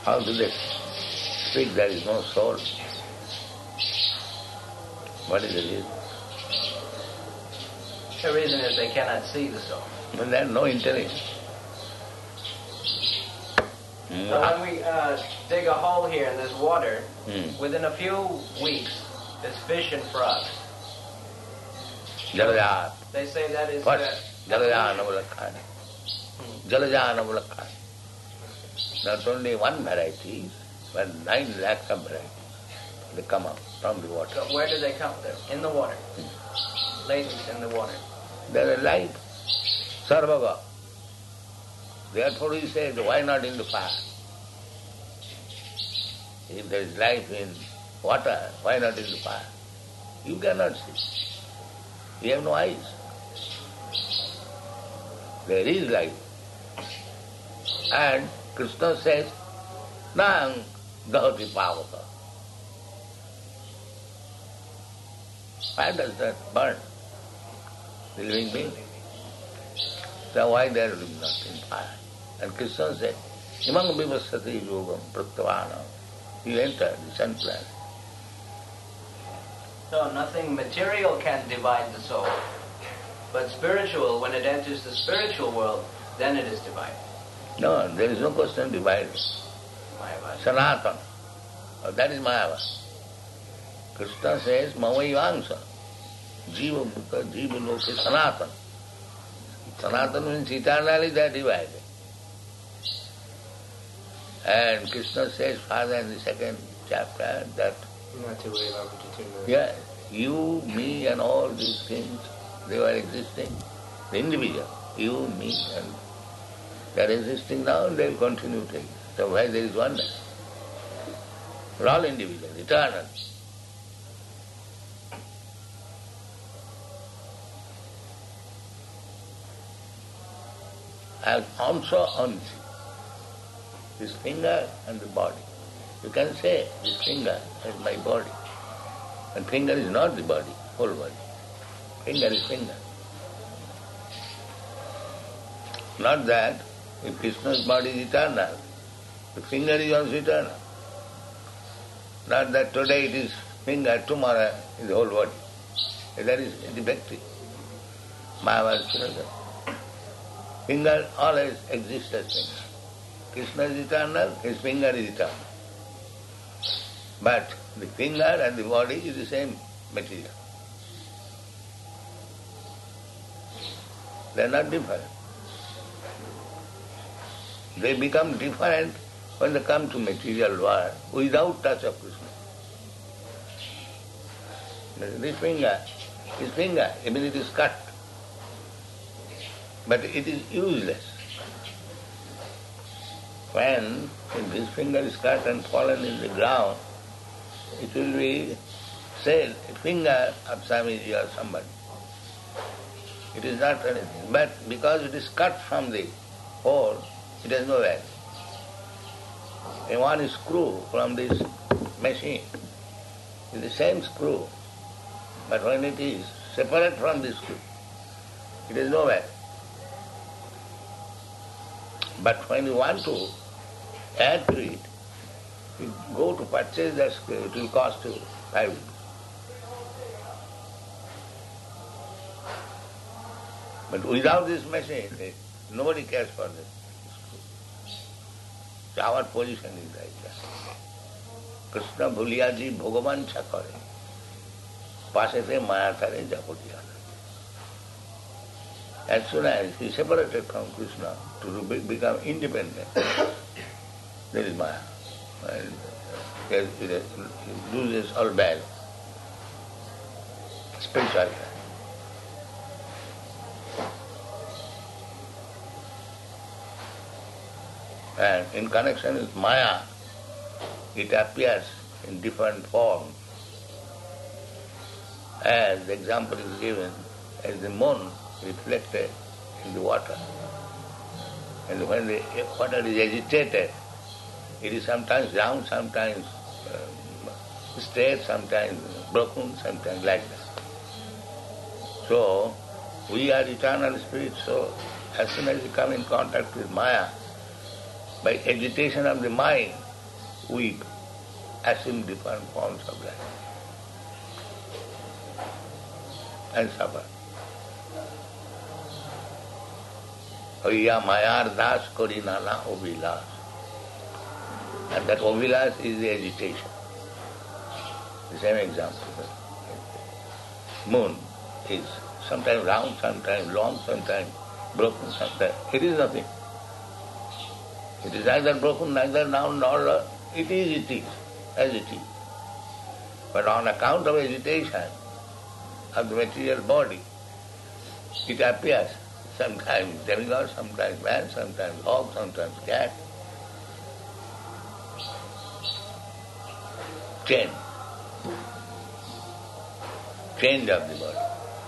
How do they speak there is no soul? What is the reason? The reason is they cannot see the soul. But there is no intelligence. So when we dig a hole here in this water, within a few weeks, there's fish and frogs. Jalaja. They say that is First, Jalaja Navalakkhana. Jalaja Navalakkhana. Not only one variety, but 9 lakhs of varieties. They come up from the water. So where do they come? They're in the water. Latent in the water. There is life. Sarvaga. Therefore he said, why not in the fire? If there is life in water, why not in the fire? You cannot see. You have no eyes. There is life. And Krishna says, Nang Dahati Pavaka. Why does that burn the living being? So why they are not in fire? And Krishna said, Imang Vivasati Yogam Prattavana. You enter the sun planet. So nothing material can divide the soul. But spiritual, when it enters the spiritual world, then it is divided. No, there is no question divided. Mayavada. Sanatana. That is Mayavada. Krishna says, Mavaivangsha. Jiva Bhuta, Jiva Loke, Sanatana. Sanatana means eternally they are divided. And Krishna says further in the second chapter that you, me and all these things, they were existing. The individual, you, me, and they are existing now and they will continue to exist. So why there is oneness? We are all individuals, eternal. As also on this finger and the body. You can say this finger is my body. And finger is not the body, whole body. Finger is finger. Not that if Krishna's body is eternal, the finger is also eternal. Not that today it is finger, tomorrow is the whole body. That is defective. Mahavada. Finger always exists as finger. Krishna is eternal, his finger is eternal. But the finger and the body is the same material. They are not different. They become different when they come to material world without touch of Krishna. This finger is finger, even it is cut. But it is useless. When this finger is cut and fallen in the ground, it will be said, a finger of Swamiji or somebody. It is not anything. But because it is cut from the hole, it has no value. And one screw from this machine is the same screw, but when it is separate from the screw, it has no value. But when you want to add to it, you go to purchase that screw, it will cost you 5 rupees. But without this machine, nobody cares for this screw. So our position is like that. Krishna bhuliyaji bhagavan chakare, pasete mayatare japotiyana. As soon as he separated from Krishna to become independent, there is Maya. And he loses all balance, spiritual. And in connection with Maya, it appears in different forms. As the example is given, as the moon reflected in the water. And when the water is agitated, it is sometimes round, sometimes straight, sometimes broken, sometimes like that. So, we are eternal spirits, so as soon as we come in contact with Maya, by agitation of the mind, weak, assume different forms of life and suffer. Oya mayar das kori nana ovilas. And that ovilas is the agitation. The same example. Moon is sometimes round, sometimes long, sometimes broken, sometimes. It is nothing. It is neither broken, neither round, nor it is, as it is. But on account of agitation of the material body, it appears sometimes demigod, sometimes man, sometimes hog, sometimes cat. Change of the body.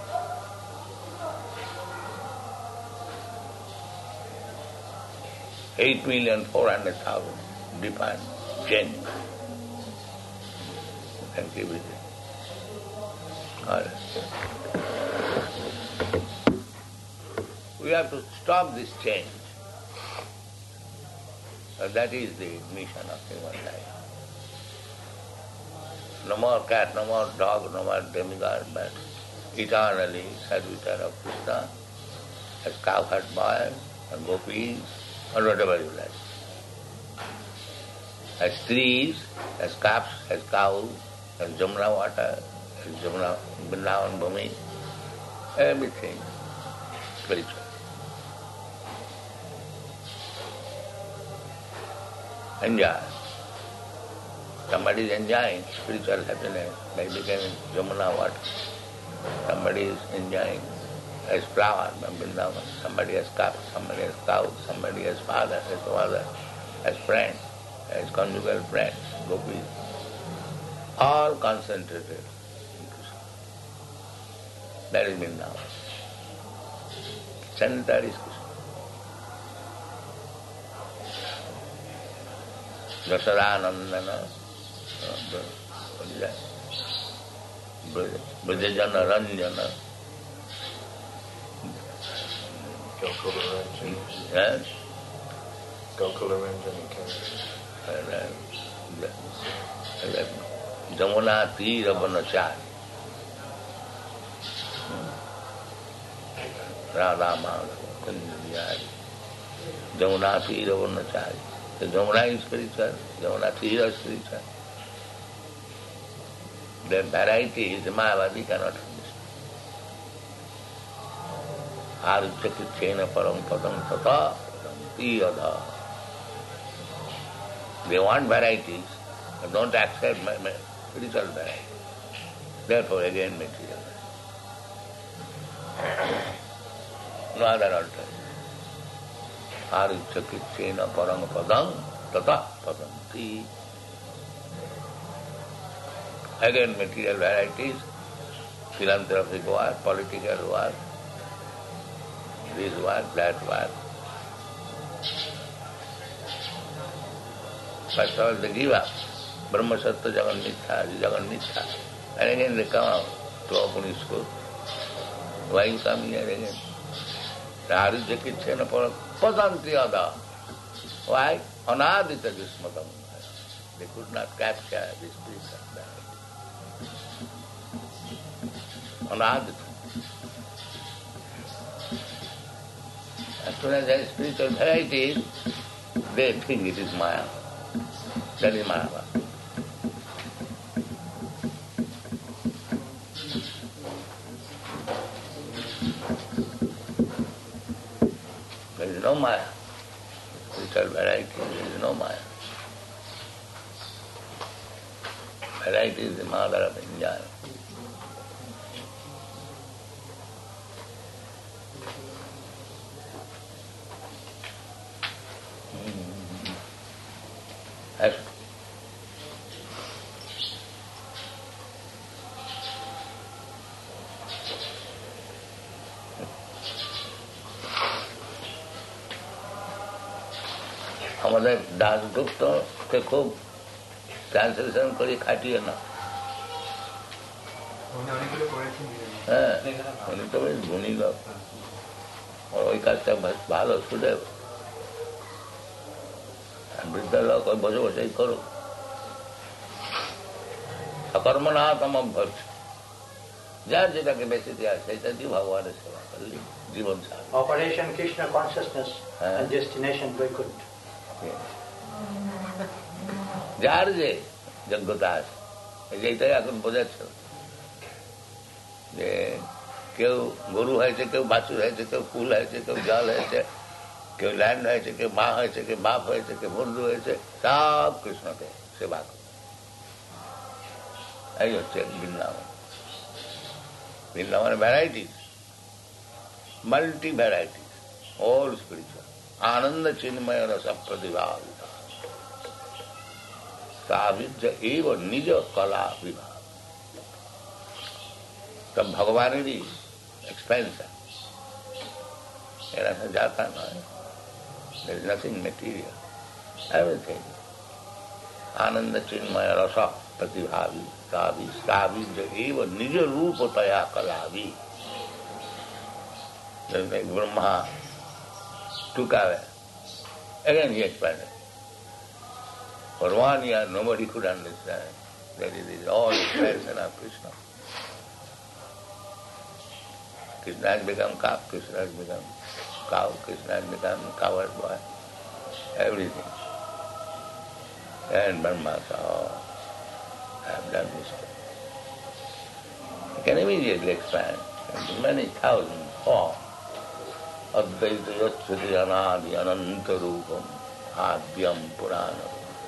$8,400,000 defined change. And keep it. All right. We have to stop this change. So that is the mission of human life. No more cat, no more dog, no more demigod, but eternally servitor of Krishna, as cowherd boy, and gopis, or whatever you like. As trees, as calves, as cows, as Jamuna water, as Jamuna Vrindavan Bhumi, everything spiritual. Enjoy. Somebody is enjoying spiritual happiness by becoming Jamuna water. Somebody is enjoying as flower by Vrindavan. Somebody has calf, somebody has cow, somebody has father, as mother, as friend, as conjugal friends, gopis. All concentrated in Krishna. That is Vrindavan. Center is Krishna. Dasaranandana, Brajajana Ranjana, Gokula Ranjani. yes? Gokula Ranjani Jamuna Tira Vanachari. Radha Madhava, Kunjavihari. Jamuna Tira Vanachari. The Jamuna is spiritual, Jamuna Tira is spiritual. The variety is Mayavadi cannot understand. Aruchakitchena param padam tata tiyadha. They want varieties, but don't accept my spiritual variety. Therefore again material. No other alternative. Aruchakitchena param padam tata padanti. Again material varieties, philanthropic work, political work, this work, that work. First of all they give up. Brahma Sattva Jagan Mithya. And again they come out to open his school. Why you come here again? Aruchakitchena param padanti ada. Why? Anadita Jismatam. They could not capture this peace and that. Anadita. As soon as there is spiritual variety, they think it is Maya. That is Maya. There is no Maya. Spiritual variety, there is no Maya. Variety is the mother of enjoyment. As আমাদের দাসগুপ্তকে খুব translation করে খাটিয়ে না। হ্যাঁ, উনি তো বেশ গুণী লোক, ওই কাজটা ভালো শুধু বৃদ্ধ লোক ওই বসে বসেই করুক, সকর্মনাতম অভ্যর্থ। যার যেটাকে বেছে দেওয়া সেটা দিয়ে ভগবানের সেবা করলে জীবন সার। Operation Krishna consciousness and destination Vaikuntha. যার যে যোগ্যতা আছে, এইটাই এখন বোঝাচ্ছে যে কেউ গরু হয়েছে, কেউ বাছুর হয়েছে, কেউ ফুল হয়েছে, কেউ জল হয়েছে, কেউ ল্যান্ড হয়েছে, কেউ মা হয়েছে, কেউ বাপ হয়েছে, কেউ বন্ধু হয়েছে, সব কৃষ্ণকে সেবা করে। এই হচ্ছে বৃন্দাবন। বৃন্দাবনের varieties, multi varieties, all spiritual, আনন্দ চিন্ময় রস প্রতিভাব साविध्य एवं निज कला विभाग। तब भगवान ही एक्सपेंस है, ऐसा जाता ना है। There is nothing material, everything आनंद चिन्मय रस प्रतिभावी साविध्य एवं निज रूप तया कलावी। Brahma took away, again he expanded. For 1 year, nobody could understand that it is all expression of Krishna. Krishna has become calf, Krishna has become cow, Krishna has become coward boy, everything. And Brahma said, oh, I have done mistake. You can immediately expand into many thousand forms. Advaita yacchati anadi ananta rupam adyam purana.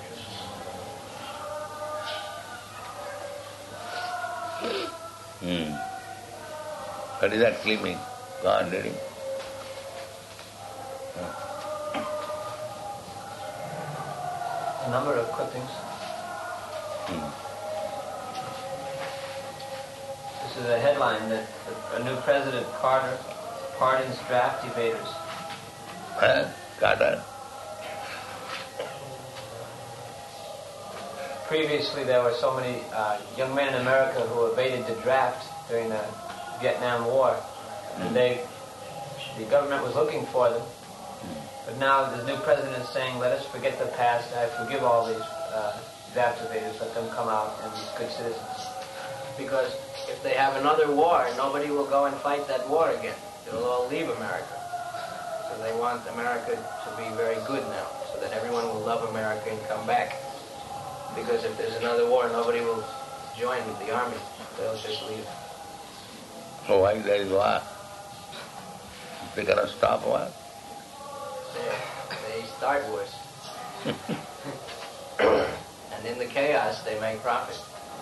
What is that clipping? Go on reading. A number of clippings. This is a headline that a new President Carter pardons draft evaders. Carter? Previously, there were so many young men in America who evaded the draft during the Vietnam War, and the government was looking for them. But now the new president is saying, "Let us forget the past. I forgive all these draft evaders. Let them come out and be good citizens." Because if they have another war, nobody will go and fight that war again. They'll all leave America. So they want America to be very good now, so that everyone will love America and come back. Because if there's another war, nobody will join with the army. They'll just leave. So why there is war? They cannot stop war? They start wars. And in the chaos, they make profit.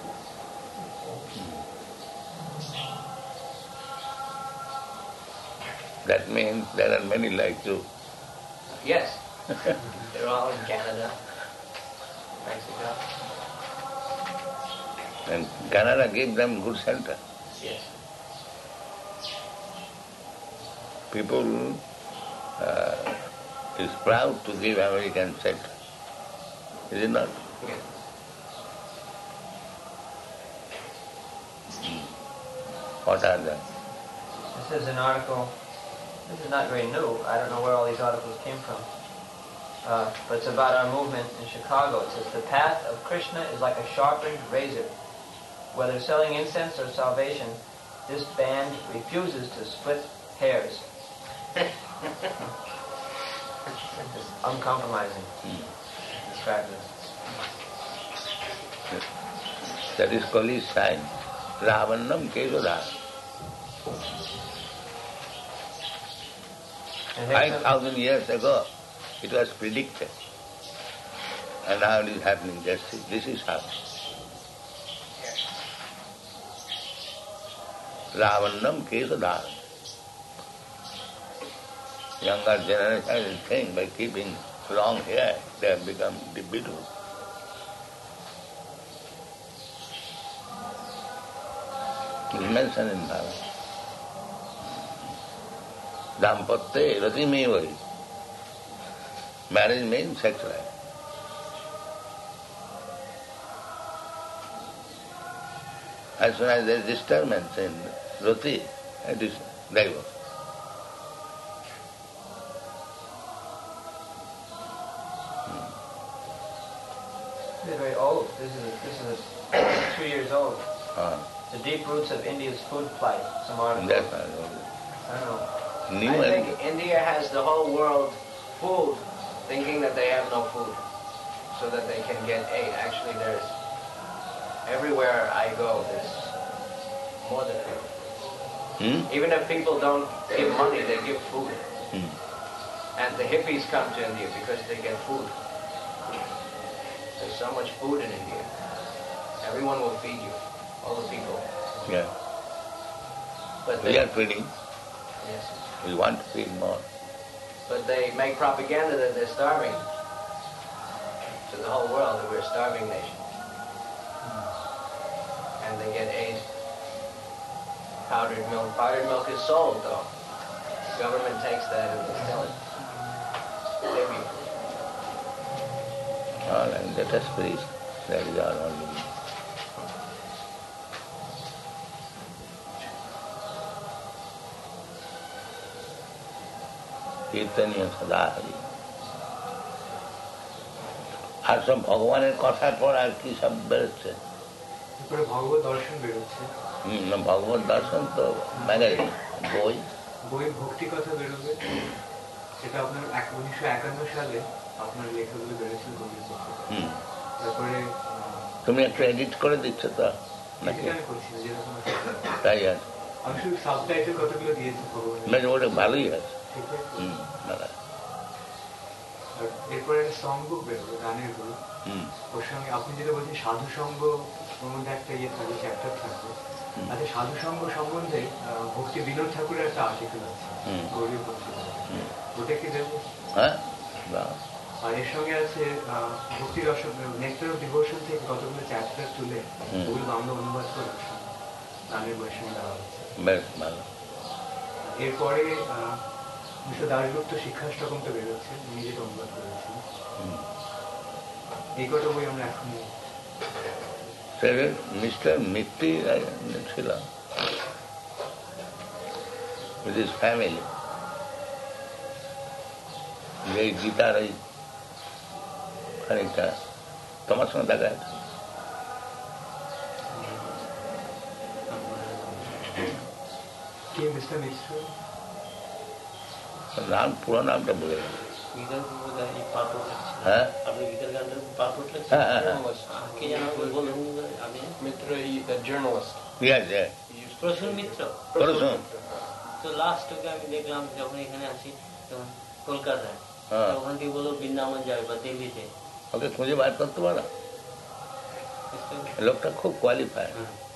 That means there are many like you. Yes. They're all in Canada, Mexico. And Canada gave them good center. Yes. People is proud to give American center. Is it not? Yes. What are they? This is an article. This is not very new. I don't know where all these articles came from. But it's about our movement in Chicago. It says, "The path of Krishna is like a sharpened razor. Whether selling incense or salvation, this band refuses to split hairs." It's uncompromising. Describe this. That is Kali's sign. Ravanam Kesodha. 5,000 years ago, it was predicted. And now it is happening. This is how. Ravanam Kesodha. Younger generation think by keeping long hair, they have become beautiful. It is mentioned in Bhagavad. Dampatte ratimevai. Marriage means sex life. As soon as there is disturbance in rati, it is divorce. This is very old. This is 2 years old. The deep roots of India's food plight. Some article. That's I don't know. new I and think India has the whole world fooled, thinking that they have no food, so that they can get aid. Actually, there's everywhere I go, there's more than food. Even if people don't give money, they give food. And the hippies come to India because they get food. There's so much food in India. Everyone will feed you, all the people. Yeah. But We they, are feeding. yes. We want to feed more. But they make propaganda that they're starving to the whole world, that we're a starving nation. And they get aid. Powdered milk. Powdered milk is sold, though. The government takes that and they sell it. Hippie food. All and let us please. That is our only. কীর্তনীয় সদা হরি। আর সব ভগবানের কথার পর আর কি সব বেরোচ্ছে? ভগবত দর্শন বেরোচ্ছে। ভগবত দর্শন তো ম্যাগাজিন, বই ভক্তি কথা বেরোবে। সেটা আপনার 1951 সালে আপনার লেখাগুলো বেরোছিল বইয়ের পক্ষে। তারপরে তুমি একটু এডিট করে দিচ্ছ তো নাকি? আমি করছি না, যেরকম তাই আছে। আমি শুধু সাবটাইটেল কতগুলো দিয়েছি ভগবানের। বেশ, ওটা ভালোই আছে। ঠিক আছে। দাদা এরপরে একটা সং বুক বেরোবে, গানের বই। ওর সঙ্গে আপনি যেটা বলছেন সাধু সঙ্গ, ওর মধ্যে একটা ইয়ে থাকবে, চ্যাপ্টার থাকবে। আচ্ছা, সাধু সঙ্গ সম্বন্ধে ভক্তি বিনোদ ঠাকুরের একটা আর্টিকেল আছে, গৌরীয় পত্রিকা। ওটা কি দেবো? হ্যাঁ। আর এর সঙ্গে আছে ভক্তি রস, নেক্টার অফ ডিভোশন থেকে কতগুলো চ্যাপ্টার তুলে ওগুলো বাংলা অনুবাদ করে গানের বইয়ের সঙ্গে দেওয়া হচ্ছে। বেশ ভালো। এরপরে মিস্টার দাশগুপ্ত শিক্ষাষ্টকমটা বেরোচ্ছে, উনি যেটা অনুবাদ করেছেন। এই কটা বই আমরা এখন মিস্টার মিত্তি ছিল with his family. এই গীতার ওই খানিকটা তোমার সঙ্গে দেখা আছে? কে মিস্টার মিশ্র? নাম, পুরো নামটা বলে গেল। হ্যাঁ প্রসূন মিত্র। তো লাস্ট ওকে আমি দেখলাম যখন এখানে আসি তখন কলকাতায়, ওখান থেকে বললো বৃন্দাবন যাবে বা দিল্লিতে। ওকে খুঁজে বার করতে পারো? লোকটা খুব কোয়ালিফাইড।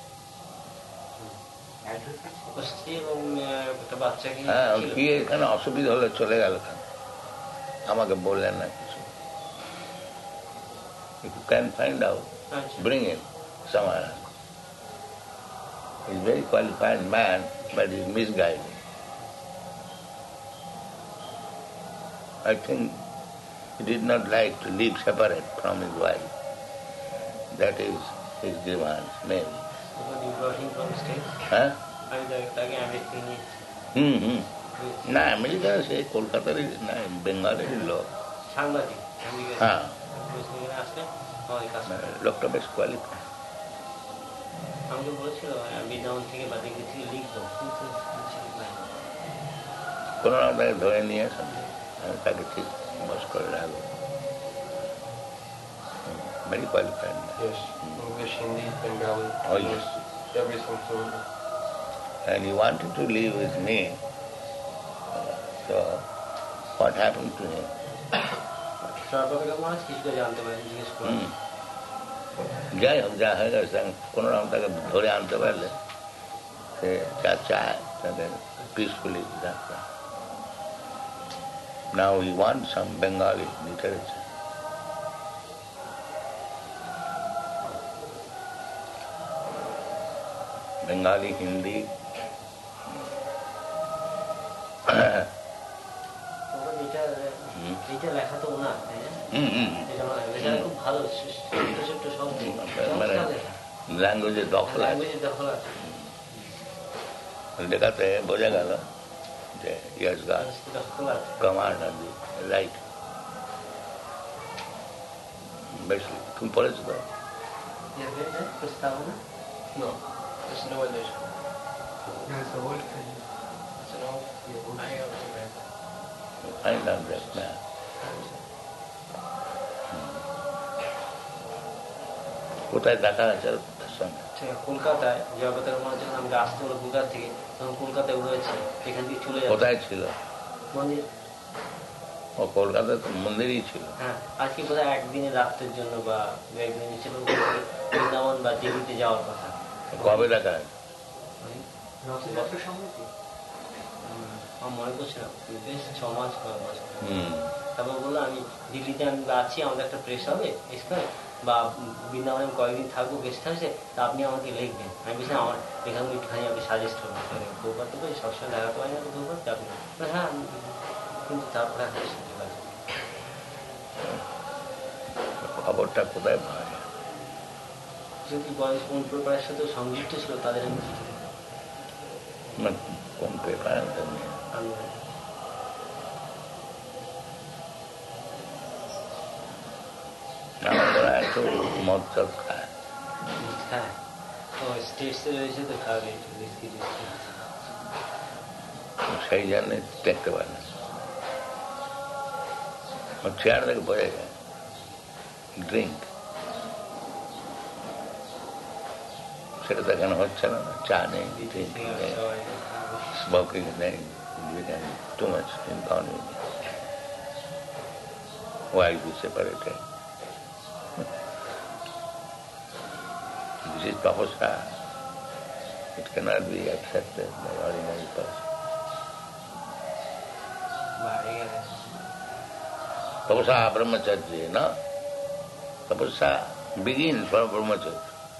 হ্যাঁ, কি এখানে অসুবিধা হলে চলে গেল, আমাকে বললেন না কিছু। If you can find out, bring him somewhere. He's a very qualified man, but he's misguided. I think he did not like to live separate from his wife. That is his grievance, maybe. হ্যাঁ, না America, সে কলকাতারই না, বেঙ্গলেরই লোক। হ্যাঁ, লোকটা বেশ qualified. আমাকে বলেছিল বৃন্দাবন থেকে বা দিল্লি থেকে লিখবো, কোনো রকম তাকে ধরে নিয়ে আসেন, আমি তাকে ঠিক বস করে রাখবো। Very qualified. Yes, English, Hindi, Bengali, Oh, yes. everything fluent. And he wanted to live with me. So, what happened to him? যাই হোক, যা হয়ে গেছে, কোনো রকম তাকে ধরে আনতে পারলে সে যা চায় তাদের পিসফুলি রাখতে। Now we want some Bengali literature. Bengali, Hindi. ল্যাঙ্গুয়েজের দখল আছে, লেখাতে বোঝা গেল যে ইয়াস গাছ কমান্ড আর দি রাইট। বেশ, তুমি পড়েছো তো? No, it's no edition. No, it's the old thing. It's an old. I have to read. Find out that man. কোথায় দেখা আছে তার সঙ্গে? কলকাতায় জগতের মনে যখন আমাকে আসতে হলো কলকাতা থেকে, তখন কলকাতায় রয়েছে, এখান থেকে চলে যাবে। কোথায় ছিল? মন্দির। ও কলকাতায় তো মন্দিরই ছিল। হ্যাঁ, আজকে বোধহয় একদিনের রাত্রের জন্য বা দু একদিনের ছিল বৃন্দাবন বা দিল্লিতে যাওয়ার কথা। কবে দেখা আছে? রথযাত্রার সময় কি? আমার মনে করছে না, বেশ 6 মাস বা বছর। তারপর বললো আমি দিল্লিতে আমি আছি, আমাদের একটা প্রেস হবে এখানে, বা বৃন্দাবনে কয়েকদিন থাকবো গেস্ট হাউসে, তা আপনি আমাকে লিখবেন। আমি বলছিলাম আমার এখানে একটুখানি আপনি সাজেস্ট করবেন, দৌপার তো সবসময় দেখাতে পারি না, তো দৌপার আপনি। হ্যাঁ, কিন্তু তারপরে খবরটা কোথায় পাওয়া যায়? যদি বয়স কোন পেপারের সাথে সংযুক্ত ছিল তাদের আমি কোন পেপার? ওরা একটু মদ চদ খায়। হ্যাঁ, ও স্টেটসে রয়েছে তো খাবে সেই জন্য দেখতে পারে না, চেয়ার থেকে বোঝা যায়। ড্রিঙ্ক সেটা তো এখানে হচ্ছে না, চা নেই, ড্রিঙ্কিং নেই, স্মোকিং নেই, too much inconvenience. Why be separated? This is tapasya. It cannot be accepted by ordinary person. Tapasya brahmacharya, no? Tapasya begins from brahmacharya.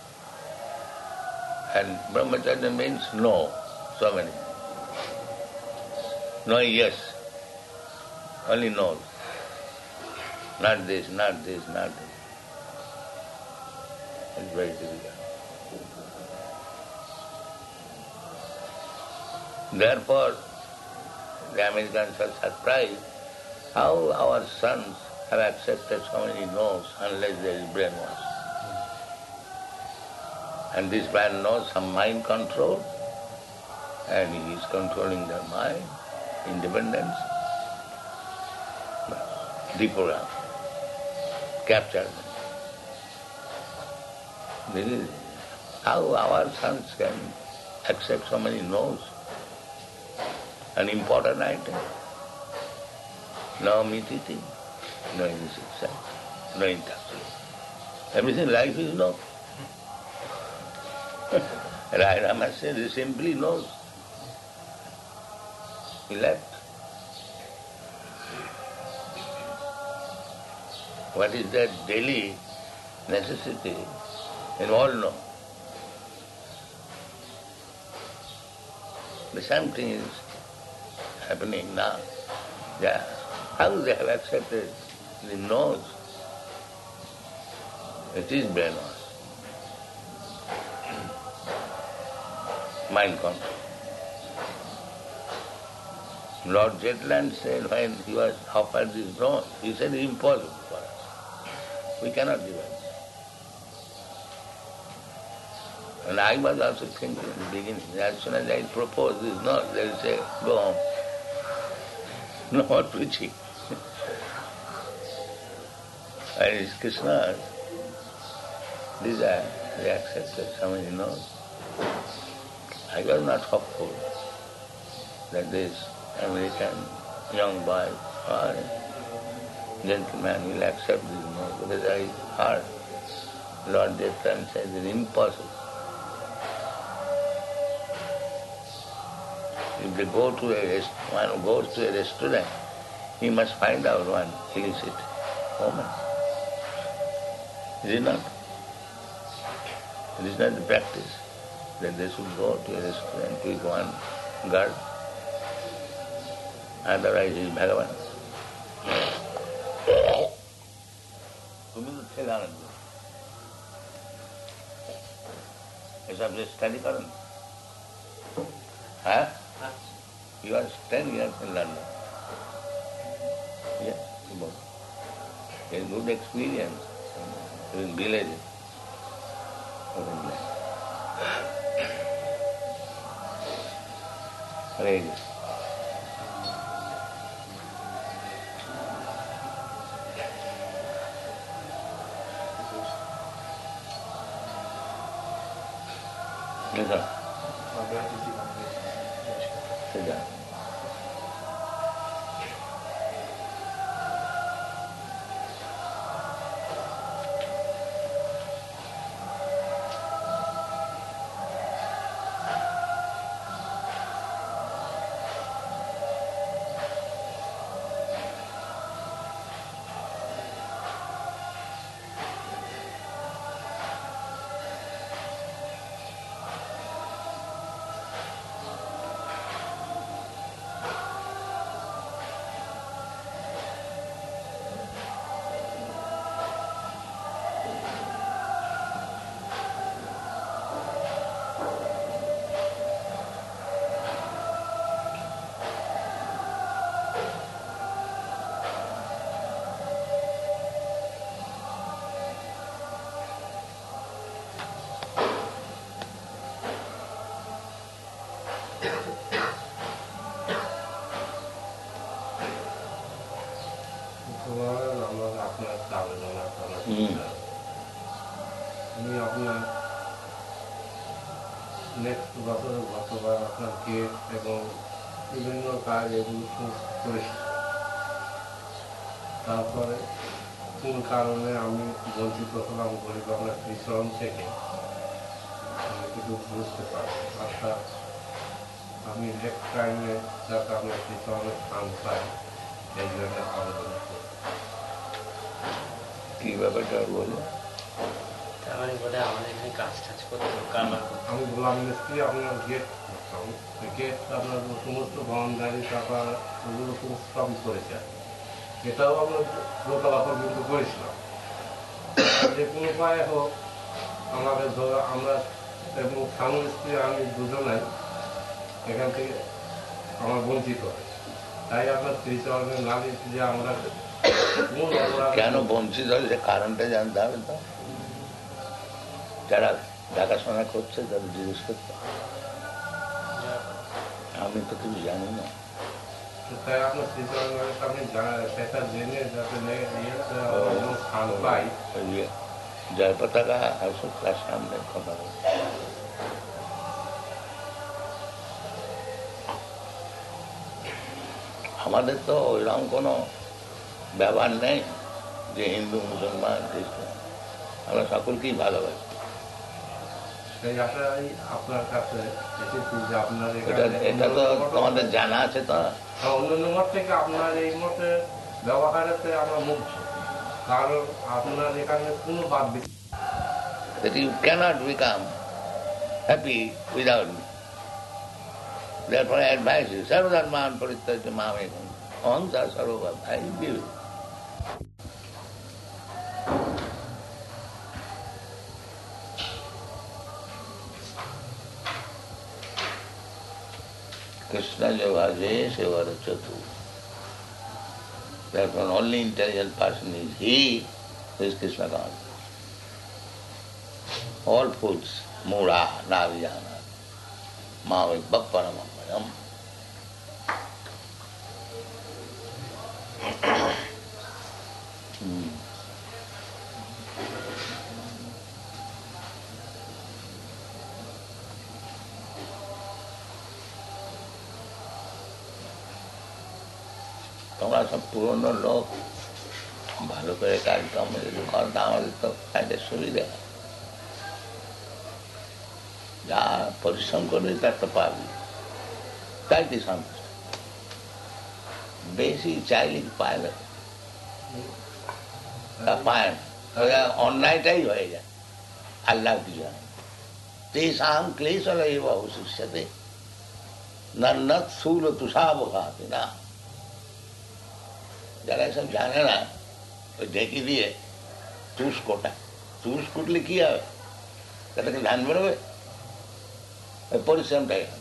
And brahmacharya means no, so many. No, yes. Only no. Not this, not this, not this. It's very difficult. Therefore, the Americans are surprised how our sons have accepted so many no's unless there is brainwash. And this man knows some mind control, and he is controlling their mind, independence, deprogram, capture them. This is how our sons can accept so many no's. An important item. No meat eating, no illicit sex, no intoxication. Everything life is no. Rama says he simply knows. He left. What is that daily necessity in all know. The same thing is happening now. Yeah. How they have accepted the nose? It is brainwash. Mind control. Lord Jetland said when he was offered this nose, he said it is impossible for us. We cannot give it. And I was also thinking in the beginning, as soon as I propose this nose, they will say, go home. No more preaching. And it's Krishna's desire, they accepted somebody knows. I was not hopeful that this American young boy or gentleman will accept this nose, because I heard Lord Jetland said it is impossible. If they go to one who goes to a restaurant, he must find out one illicit woman. Is it not? It is not the practice that they should go to a restaurant with one girl. Otherwise he is Bhagavan. তুমি তো ছেলে আনন্দ এসব যে study করেন, হ্যাঁ? You are 10 years in London. Yes, a good experience in villages. Hare Krishna. Yes, sir. Sit down. আমি আপনার next গতবার আপনার গেট এবং বিভিন্ন কাজ এগুলো করেছি। তারপরে কোন কারণে আমি বঞ্চিত হলাম গরিব আপনার শ্রীচরণ থেকে আমি কিছু বুঝতে পারি। অর্থাৎ আমি নেক্সট টাইমে যাতে আপনার শ্রীচরণের স্থান পাই এই জন্য আবেদন করি। কি ব্যাপারটা বলো? তার মানে বোধ হয় আমাদের এখানে কাজ টাজ করতে কারবার করতে আমি বললাম মিস্ত্রি আপনার গেট করতাম, গেট আপনার সমস্ত বাউন্ডারি টাকা ওগুলো সমস্ত আমি করেছি। এটাও আমরা লোকাল অফার কিন্তু করেছিলাম। যে কোনো উপায় হোক আমাদের ধরো আমরা এবং স্বামী স্ত্রী আমি দুজনাই এখান থেকে আমার বঞ্চিত হয়। তাই আপনার শ্রীচরণের নালিশ যে আমরা কেন বঞ্চিত হয় সে কারণটা জানতে হবে। তো যারা দেখাশোনা করছে তাদের জিজ্ঞেস করতে হবে। আমি তো কিছু জানি না। তাই আপনার শ্রীচরণের আমি সেটা জেনে যাতে স্থান পাই। জয় পতাকা আসুক তার সামনে কথা বলবে। আমাদের তো ওইরকম কোনো ব্যবহার নেই যে হিন্দু মুসলমান খ্রিস্টান, আমরা সকলকেই ভালোবাসি। সেই আশাই আপনার কাছে এসেছি যে আপনার এটা তো তোমাদের জানা আছে। তো অন্যান্য মত থেকে আপনার এই মতে ব্যবহারেতে আমরা মুগ্ধ, কারণ আপনার এখানে কোনো বাদ দিচ্ছে। That you cannot become happy without me. Therefore I advise you, sarvadharman parityajya mam ekam ahimsa sarvabhav. I give you. Krishna Javaje Sevara Chatu. Therefore only intelligent person is he who is Krishna conscious. All fools, mura, navijana, mavi bapparamammayam. তোমরা সব পুরনো লোক, ভালো করে কাজ কামে করো, আমাদের তো কাজের সুবিধা। যা পরিশ্রম করবি তার তো পাবি, তাই কি সন্তুষ্ট। বেশি চাইলে পায় না, পায় না, অন্যায়টাই হয়ে যায়। আল্লাহ কিছু হয় তেষাং ক্লেশলয় অবশিষ্যতে নন্নত স্থূল তুষাবঘাতে না। যারা এসব জানে না, ওই ঢেকে দিয়ে তুষ কোটায়। তুষ কুটলে কি হবে? তাদেরকে ধান বেরোবে? ওই পরিশ্রমটাই হবে।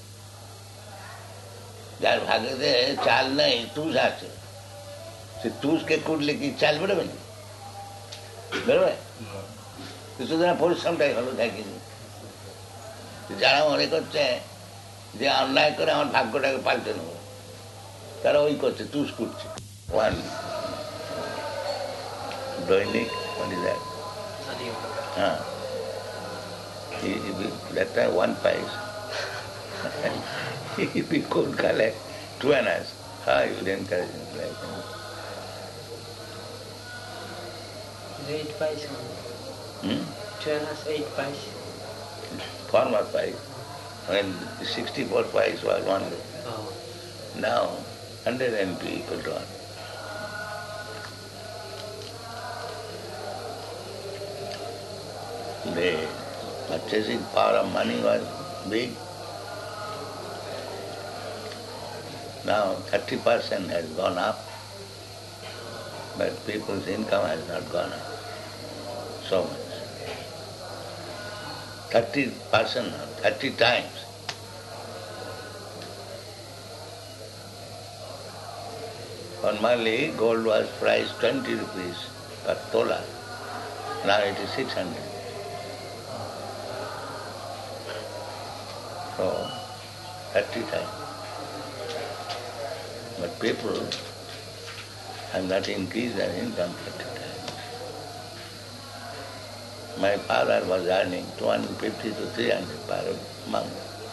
যার ভাগেতে চাল নেই, তুষ আছে, সে তুষকে কুটলে কি চাল বেরোবে না? বেরোবে? কিছুদিনের পরিশ্রমটাই হলো দেখিনি। যারা মনে করছে যে অন্যায় করে আমার ভাগ্যটাকে পাল্টে নেব, তারা ওই করছে, তুষ করছে। ওয়ান দৈনিক হ্যাঁ, that time 1 paise. If we could collect 2 annas, how you would encourage him like that? 8 paise. 2 annas, 8 paise. Former paise. When 64 paise was 1 rupee. Oh. Now 102 equal to 1. The purchasing power of money was big. Now 30% has gone up, but people's income has not gone up so much. 30%, 30 times. Formerly gold was priced 20 rupees per tola. Now it is 600. So 30 times. But people have not increased their income 30 times. My father was earning 250 to 300 per month.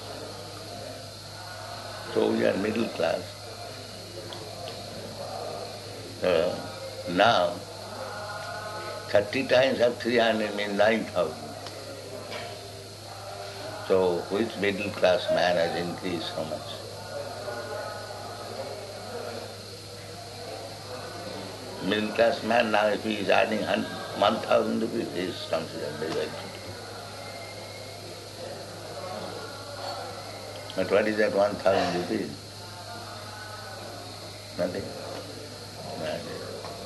So we are middle class. Now 30 times of 300 means 9,000. So which middle class man has increased so much? Middle class man now, if he is earning 1,000 rupees, he is considered very wealthy. But what is that 1,000 rupees? Nothing. Nothing.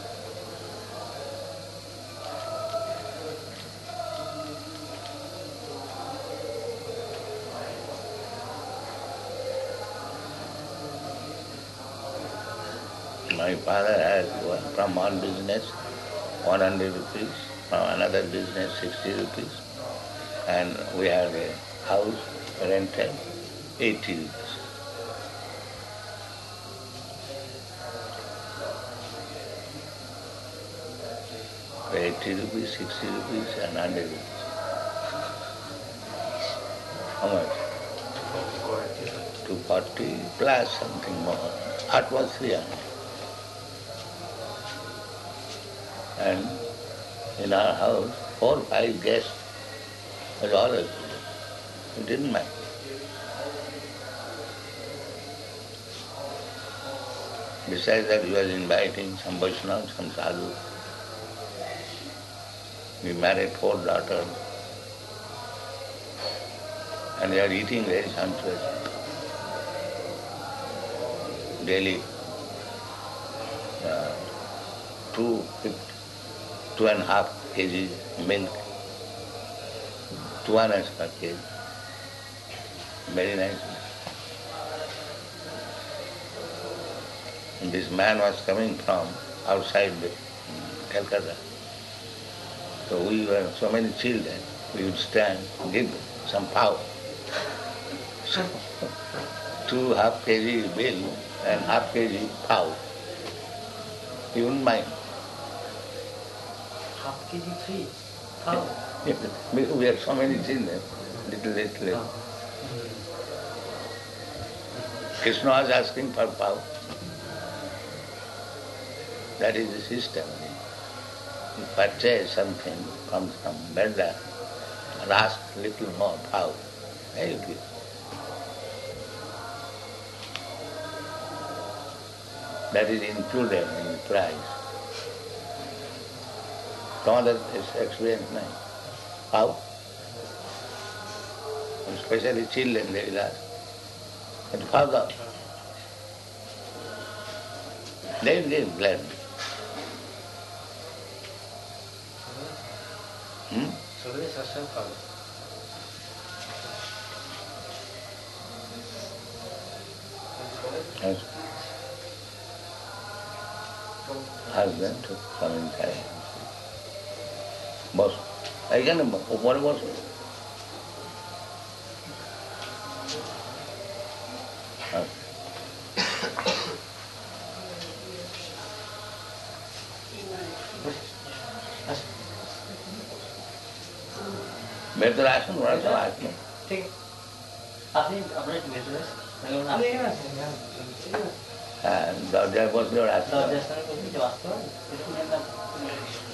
My father has from one business 100 rupees, from another business 60 rupees, and we have a house rented 80 rupees. So 80 rupees, 60 rupees and 100 rupees. How much? 240 plus something more. That was 300. And in our house, 4 or 5 guests was always. It didn't matter. Besides that, we were inviting some Vaishnavas, some sadhus. We married 4 daughters. And they are eating very sumptuously. Daily 2.5 kg milk, 2 annas per kg. Very nice. And this man was coming from outside Calcutta. So we were so many children, we would stand, give some power. So 2.5 kg milk and 1/2 kg power. He wouldn't mind. 1/2 kg free? How? We had so many children, little. Krishna was asking for power. That is the system. You purchase something from some vendor and ask little more power. There you give. That is included in the price. Some other experience now. How? Especially children, they will ask. But father, they will give gladly. সবাই সবসময় খাবে। Ask them to come inside. Boss, এখানে উপরে বসো। ভেতরে আসুন, ওরা সব আসুন। ঠিক আপনি আপনার একটু ভেতরে হ্যাঁ, দরজায় বসলে ওরা আসবে। দরজার সামনে আসতে পারেন।